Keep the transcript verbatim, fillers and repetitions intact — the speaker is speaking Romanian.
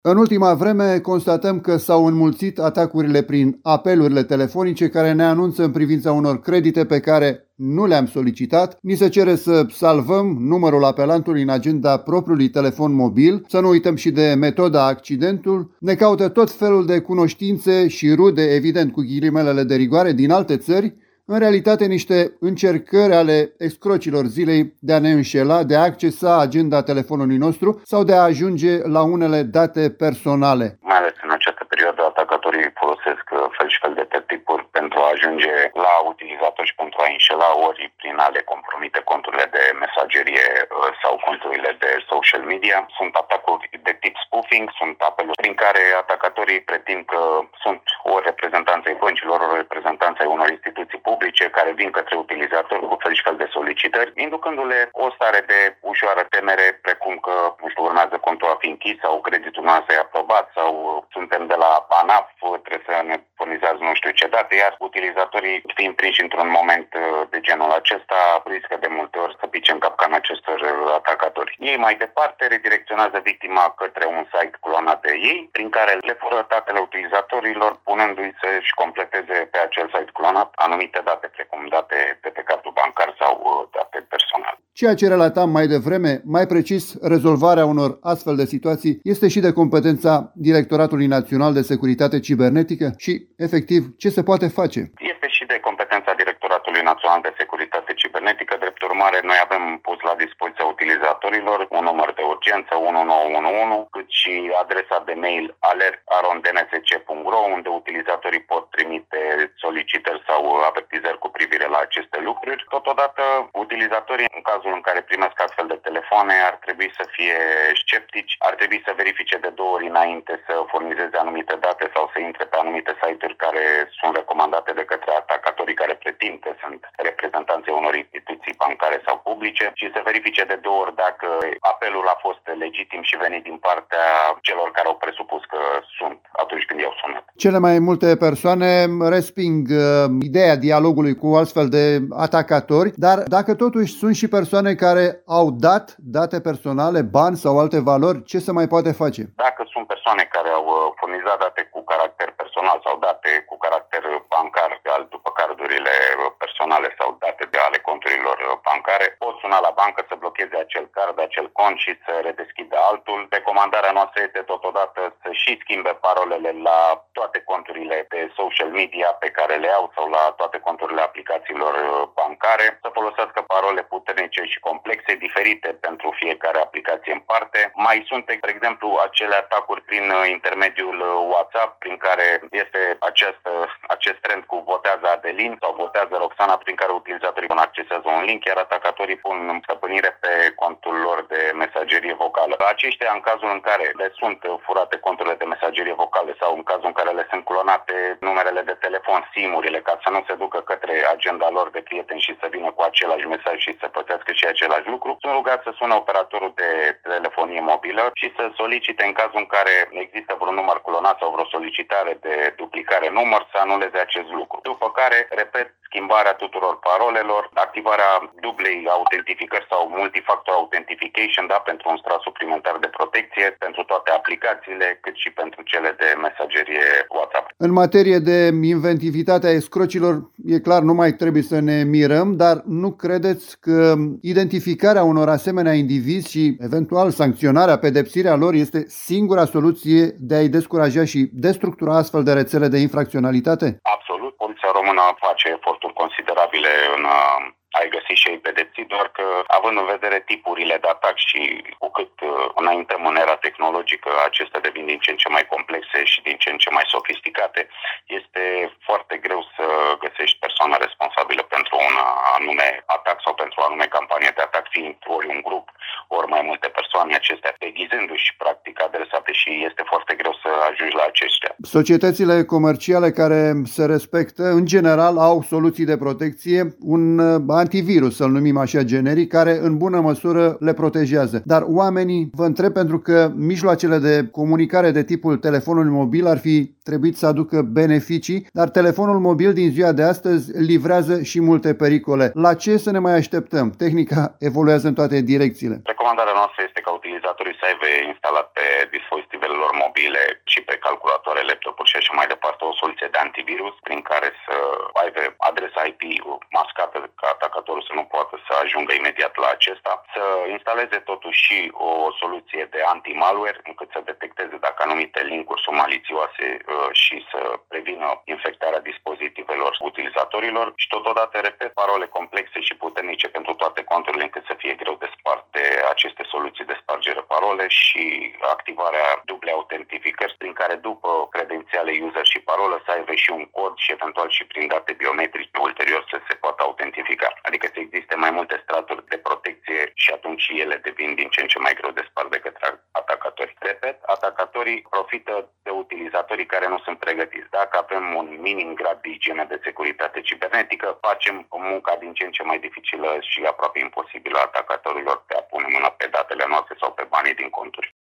În ultima vreme, constatăm că s-au înmulțit atacurile prin apelurile telefonice care ne anunță în privința unor credite pe care nu le-am solicitat, ni se cere să salvăm numărul apelantului în agenda propriului telefon mobil, să nu uităm și de metoda accidentul, ne caută tot felul de cunoștințe și rude, evident cu ghilimelele de rigoare, din alte țări, în realitate niște încercări ale escrocilor zilei de a ne înșela, de a accesa agenda telefonului nostru sau de a ajunge la unele date personale. Mai ales în această perioadă, atacatorii folosesc fel și fel de tacticuri pentru a ajunge la utilizatori și pentru a înșela, ori prin a le compromite conturile de mesagerie sau conturile de social media. Sunt atacuri de tip spoofing, sunt apeluri prin care atacatorii pretind că sunt ori reprezentanței băncilor, ori reprezentanței unor instituții publice care vin către utilizatori cu fel și fel de solicitări, inducându-le o stare de ușoară temere, precum că, nu știu, urmează contul a fi închis sau creditul nu e aprobat sau suntem de la ANAF, trebuie să ne furnizați nu știu ce date, iar utilizatorii fiind prinși într-un moment de genul acesta, riscă de multe ori să pice în capcana acestor atacatori. Ei mai departe redirecționează victima către un site clonat de ei, prin care le fură datele utilizatorilor, punându-i să-și completeze pe acel site clonat anumite date, precum date de pe cardul bancar sau date personale. Ceea ce relatam mai devreme, mai precis, rezolvarea unor astfel de situații este și de competența Directoratului Național de Securitate Cibernetică și, efectiv, ce se poate face? Este și de competența Directoratului Național de Securitate Cibernetică. Drept urmare, noi avem pus la dispoziția utilizatorilor un număr de urgență unu nouă unu unu, cât și adresa de mail alert arond n s c punct r o, unde utilizatorii pot trimite solicitări sau avertizări cu privire la aceste lucruri. Totodată, utilizatorii, în cazul în care primesc astfel de telefoane, ar trebui să fie sceptici, ar trebui să verifice de două ori înainte să furnizeze anumite date sau să intre pe anumite site-uri care sunt recomandate de către atacatorii care pretind că sunt reprezentanții unor instituții bancare sau publice și să verifice de două ori dacă apelul a fost legitim și venit din partea celor care au presupus că sunt atunci când i-au sunat. Cele mai multe persoane resping uh, ideea dialogului cu astfel de atacatori, dar dacă totuși sunt și persoane care au dat date personale, bani sau alte valori, ce se mai poate face? Dacă sunt persoane care au furnizat date cu caracter personal sau date cu caracter bancar, după cardurile personale sau date de ale conturilor bancare, pot suna la bancă să blocheze acel card, acel cont și să redeschidă altul. Recomandarea noastră este totodată să și schimbe parolele la toate conturile de social media pe care le au sau la toate conturile aplicațiilor bancare, să folosească parole puternice și complexe, diferite pentru fiecare aplicație în parte. Mai sunt, de exemplu, acele atacuri prin intermediul WhatsApp, prin care este acest, acest trend cu votează Adelin sau votează Roxana, prin care utilizatorii accesează un link, iar atacatorii pun stăpânire pe contul lor de mesagerie vocală. Aceștia, în cazul în care le sunt furate conturile de mesagerie vocală sau în cazul în care le sunt clonate numerele de telefon, simurile, ca să nu se ducă către agenda lor de prieteni și să vină cu același mesaj și să plătească și același lucru, sunt rugați să sună operatorul de telefonie mobilă și să solicite, în cazul în care există vreun număr clonat sau vreo solicitare de duplicare număr, să anuleze acest lucru. După care, repet, schimbarea tuturor parolelor, activarea dublei autentificări sau multifactor authentication, da, pentru un strat suplimentar de protecție pentru toate aplicațiile, cât și pentru cele de mesagerie WhatsApp. În materie de inventivitatea escrocilor, e clar, nu mai trebuie să ne mirăm, dar nu credeți că identificarea unor asemenea indivizi și eventual sancționarea, pedepsirea lor este singura soluție de a-i descuraja și destructura astfel de rețele de infracționalitate? Absolut. Poliția română face eforturi considerabile în ai găsi și ei pedepsit, doar că, având în vedere tipurile de atac și cu cât uh, înaintăm în era tehnologică, acestea devin din ce în ce mai complexe și din ce în ce mai sofisticate, este foarte greu să găsești persoana responsabilă pentru un anume atac sau pentru o anume campanie de atac, fiind ori un grup, ori mai multe persoane, acestea deghizându-și practic adresate și este foarte greu să ajungi la aceștia. Societățile comerciale care se respectă, în general, au soluții de protecție, un antivirus, să-l numim așa generic, care în bună măsură le protejează. Dar oamenii, vă întreb, pentru că mijloacele de comunicare de tipul telefonul mobil ar fi trebuit să aducă beneficii, dar telefonul mobil din ziua de astăzi livrează și multe pericole. La ce să ne mai așteptăm? Tehnica evoluează în toate direcțiile. Recomandarea noastră este ca utilizatorii să aibă instalat pe dispozitivele lor mobile și pe calculatoare, laptopuri și așa mai departe o soluție de antivirus prin care să aibă adresa I P mascată ca atacatorul să nu poată să ajungă imediat la acesta, să instaleze totuși și o soluție de anti-malware încât să detecteze dacă anumite linkuri sunt malițioase și să prevină infectarea dispozitivelor utilizatorilor și totodată, repet, parole complexe și puternice pentru toate conturile încât să fie greu de spart de aceste soluții de spargere parole și activarea duble autentificări prin care după credențiale user și parolă să aibă și un cod și eventual și prin date biometrice ulterior să se poată autentifica. Adică să existe mai multe straturi de protecție și atunci ele devin din ce în ce mai greu de spart de către atacatori. Repet, atacatorii profită de utilizatorii care nu sunt pregătiți. Dacă avem un minim grad de igienă de securitate cibernetică, facem munca din ce în ce mai dificilă și aproape imposibilă a atacatorilor de a pune mâna pe datele noastre sau pe banii din conturi.